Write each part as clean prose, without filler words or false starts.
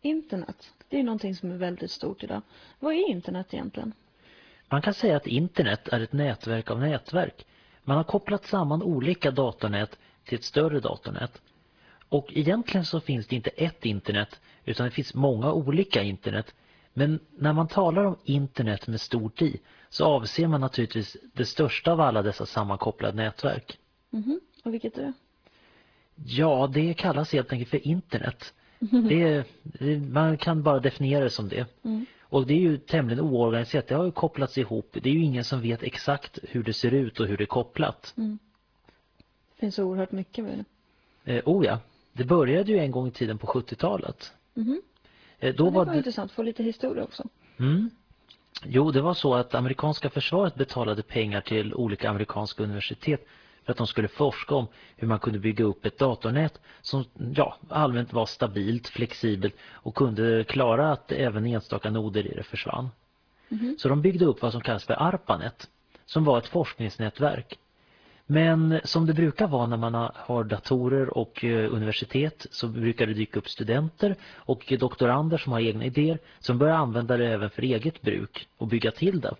Internet, det är någonting som är väldigt stort idag. Vad är internet egentligen? Man kan säga att internet är ett nätverk av nätverk. Man har kopplat samman olika datornät till ett större datornät. Och egentligen så finns det inte ett internet utan det finns många olika internet. Men när man talar om internet med stort i så avser man naturligtvis det största av alla dessa sammankopplade nätverk. Och vilket är det? Ja, det kallas helt enkelt för internet. Man kan bara definiera det som det. Och det är ju tämligen oorganiserat. Det har ju kopplats ihop. Det är ju ingen som vet exakt hur det ser ut och hur det är kopplat. Det finns oerhört mycket med det. Ja, det började ju en gång i tiden på 70-talet. Det var intressant, få lite historia också. Jo, det var så att amerikanska försvaret betalade pengar till olika amerikanska universitet för att de skulle forska om hur man kunde bygga upp ett datornät som allmänt var stabilt, flexibelt och kunde klara att även enstaka noder i det försvann. Så de byggde upp vad som kallas för ARPANET, som var ett forskningsnätverk. Men som det brukar vara när man har datorer och universitet så brukar det dyka upp studenter och doktorander som har egna idéer som börjar använda det även för eget bruk och bygga till det.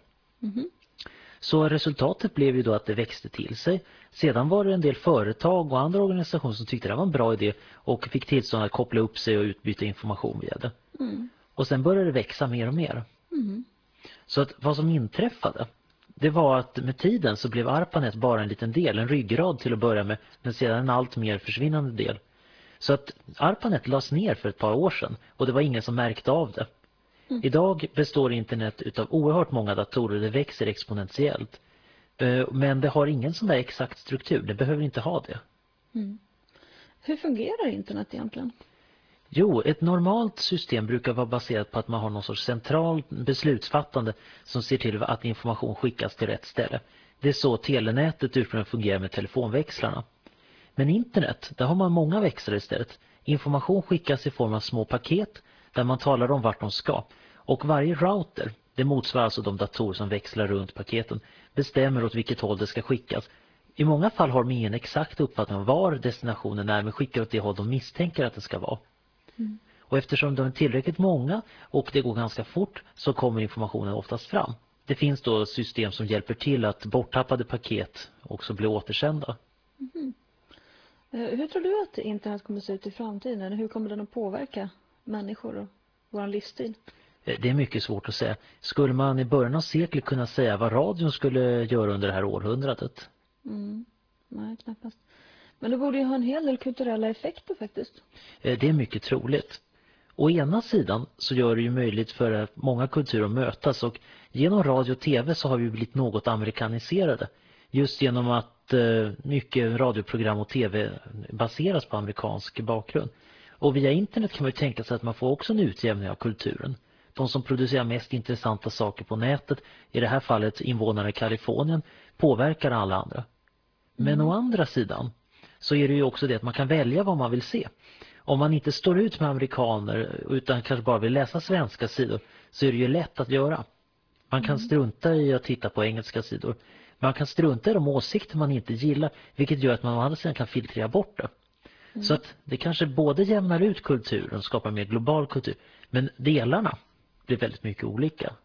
Så resultatet blev ju då att det växte till sig. Sedan var det en del företag och andra organisationer som tyckte det var en bra idé och fick tillstånd att koppla upp sig och utbyta information via det. Och sen började det växa mer och mer. Så att vad som inträffade, det var att med tiden så blev ARPANET bara en liten del, en ryggrad till att börja med, men sedan en allt mer försvinnande del. Så att ARPANET lades ner för ett par år sedan och det var ingen som märkte av det. Idag består internet utav oerhört många datorer, det växer exponentiellt. Men det har ingen sån där exakt struktur, det behöver inte ha det. Hur fungerar internet egentligen? Jo, ett normalt system brukar vara baserat på att man har någon sorts central beslutsfattande som ser till att information skickas till rätt ställe. Det är så telenätet ursprungligen fungerar med telefonväxlarna. Men internet, där har man många växlar istället. Information skickas i form av små paket där man talar om vart de ska. Och varje router, det motsvarar alltså de datorer som växlar runt paketen, bestämmer åt vilket håll det ska skickas. I många fall har de ingen exakt uppfattning om var destinationen är, men skickar åt det håll de misstänker att det ska vara. Och eftersom de är tillräckligt många och det går ganska fort så kommer informationen oftast fram. Det finns då system som hjälper till att borttappade paket också blir återsända. Hur tror du att internet kommer att se ut i framtiden? Eller hur kommer den att påverka människor och vår livsstil? Det är mycket svårt att säga. Skulle man i början av seklet kunna säga vad radion skulle göra under det här århundradet? Nej, knappast. Men det borde ju ha en hel del kulturella effekter faktiskt. Det är mycket troligt. Å ena sidan så gör det ju möjligt för många kulturer att mötas och genom radio och tv så har vi blivit något amerikaniserade. Just genom att mycket radioprogram och tv baseras på amerikansk bakgrund. Och via internet kan man ju tänka sig att man får också en utjämning av kulturen. De som producerar mest intressanta saker på nätet, i det här fallet invånare i Kalifornien, påverkar alla andra. Men å andra sidan så är det ju också det att man kan välja vad man vill se. Om man inte står ut med amerikaner utan kanske bara vill läsa svenska sidor så är det ju lätt att göra. Man kan strunta i att titta på engelska sidor. Man kan strunta i de åsikter man inte gillar, vilket gör att man å andra sidan kan filtrera bort det. Så att det kanske både jämnar ut kulturen och skapar mer global kultur. Men delarna blir väldigt mycket olika.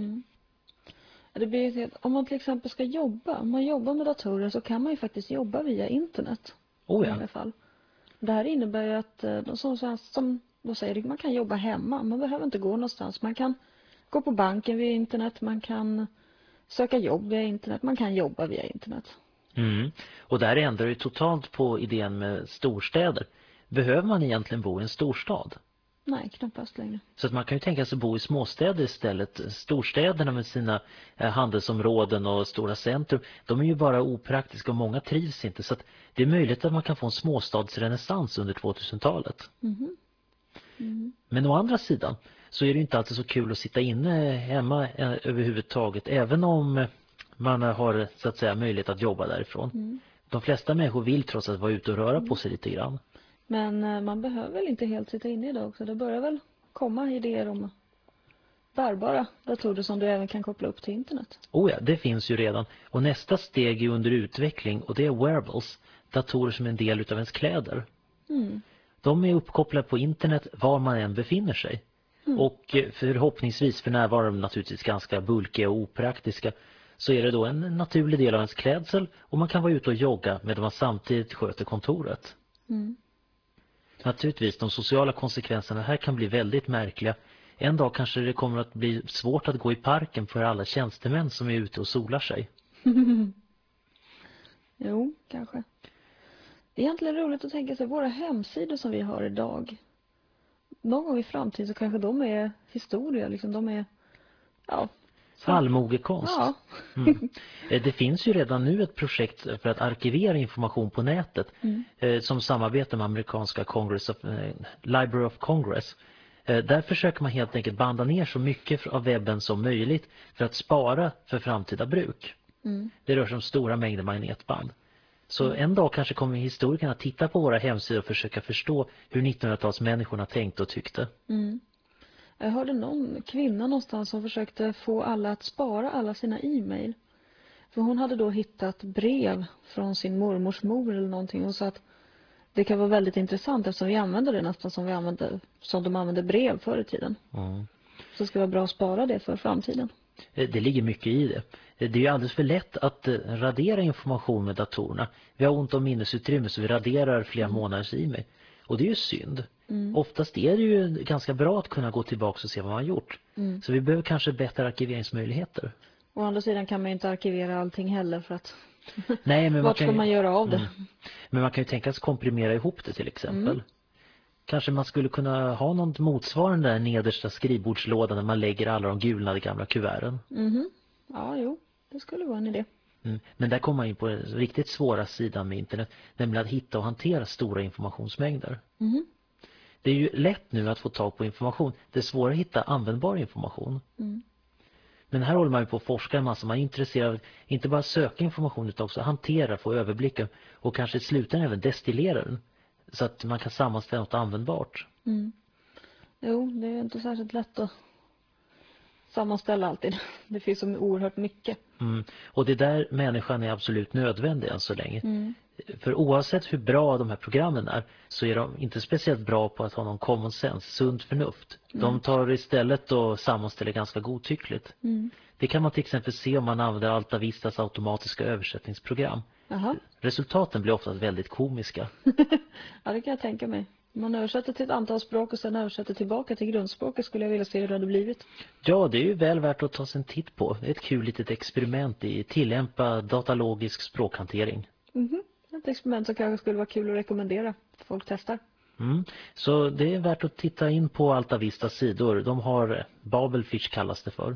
Det blir, om man till exempel ska jobba, om man jobbar med datorer så kan man ju faktiskt jobba via internet. Oh I ja. alla fall. Det här innebär ju att som då säger det, man kan jobba hemma. Man behöver inte gå någonstans. Man kan gå på banken via internet. Man kan söka jobb via internet. Man kan jobba via internet. Och där ändrar ju totalt på idén med storstäder. Behöver man egentligen bo i en storstad? Nej, knappast längre. Så att man kan ju tänka sig bo i småstäder istället. Storstäderna med sina handelsområden och stora centrum, de är ju bara opraktiska och många trivs inte. Så att det är möjligt att man kan få en småstadsrenässans under 2000-talet. Men å andra sidan så är det inte alltid så kul att sitta inne hemma överhuvudtaget. Även om man har så att säga möjlighet att jobba därifrån. De flesta människor vill trots att vara ute och röra på sig lite grann. Men man behöver väl inte helt sitta inne idag också. Det börjar väl komma idéer om bärbara datorer som du även kan koppla upp till internet. Oh ja, det finns ju redan. Och nästa steg är under utveckling och det är wearables. Datorer som är en del utav ens kläder. De är uppkopplade på internet var man än befinner sig. Och förhoppningsvis, för närvarande naturligtvis ganska bulkiga och opraktiska, så är det då en naturlig del av ens klädsel och man kan vara ute och jogga medan man samtidigt sköter kontoret. Naturligtvis, de sociala konsekvenserna här kan bli väldigt märkliga. En dag kanske det kommer att bli svårt att gå i parken för alla tjänstemän som är ute och solar sig. Jo, kanske. Det är egentligen roligt att tänka sig våra hemsidor som vi har idag. Någon gång i framtiden så kanske de är historia, liksom de är, ja. Allmogekonst. Ja. Det finns ju redan nu ett projekt för att arkivera information på nätet som samarbetar med amerikanska Library of Congress. Där försöker man helt enkelt banda ner så mycket av webben som möjligt för att spara för framtida bruk. Det rör sig om stora mängder magnetband. Så en dag kanske kommer historikerna titta på våra hemsidor och försöka förstå hur 1900-talsmänniskorna tänkte och tyckte. Jag hörde någon kvinna någonstans som försökte få alla att spara alla sina e-mail. För hon hade då hittat brev från sin mormors mor eller någonting och sa att det kan vara väldigt intressant eftersom vi använder det nästan som de använde brev förr i tiden. Så ska det vara bra att spara det för framtiden. Det ligger mycket i det. Det är ju alldeles för lätt att radera information med datorerna. Vi har ont om minnesutrymme så vi raderar flera månaders e-mail. Och det är ju synd. Oftast är det ju ganska bra att kunna gå tillbaka och se vad man har gjort. Så vi behöver kanske bättre arkiveringsmöjligheter. Å andra sidan kan man ju inte arkivera allting heller för att Nej, men vart ska man göra av det? Men man kan ju tänka sig komprimera ihop det till exempel. Kanske man skulle kunna ha något motsvarande där nedersta skrivbordslådan när man lägger alla de gulnade gamla kuverten. Ja, jo. Det skulle vara en idé. Men där kommer man in på den riktigt svåra sidan med internet, nämligen att hitta och hantera stora informationsmängder. Det är ju lätt nu att få tag på information. Det är svårare att hitta användbar information. Men här håller man ju på att forska en massa. Man är intresserad av inte bara söka information utan också hantera, få överblicken och kanske i slutändan även destillera den. Så att man kan sammanställa något användbart. Jo, det är inte särskilt lätt att sammanställa alltid. Det finns så oerhört mycket. Och det är där människan är absolut nödvändig än så länge. För oavsett hur bra de här programmen är så är de inte speciellt bra på att ha någon common sense, sunt förnuft. De tar istället och sammanställer ganska godtyckligt. Det kan man till exempel se om man använder Alta Vistas automatiska översättningsprogram. Resultaten blir ofta väldigt komiska. Ja, det kan jag tänka mig. Man översätter till ett antal språk och sen översätter tillbaka till grundspråket skulle jag vilja se hur det hade blivit. Ja, det är ju väl värt att ta sig en titt på. Det är ett kul litet experiment i tillämpa datalogisk språkhantering. Ett experiment som kanske skulle vara kul att rekommendera för folk testar. Så det är värt att titta in på Alta Vistas sidor. De har Babelfish kallas det för.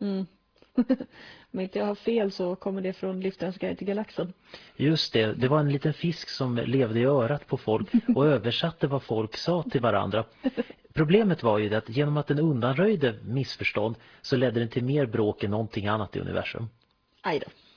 Om inte jag har fel så kommer det från Liftarens guide till galaxen. Just det, det var en liten fisk som levde i örat på folk och översatte vad folk sa till varandra. Problemet var ju att genom att den undanröjde missförstånd så ledde den till mer bråk än någonting annat i universum. Aj då.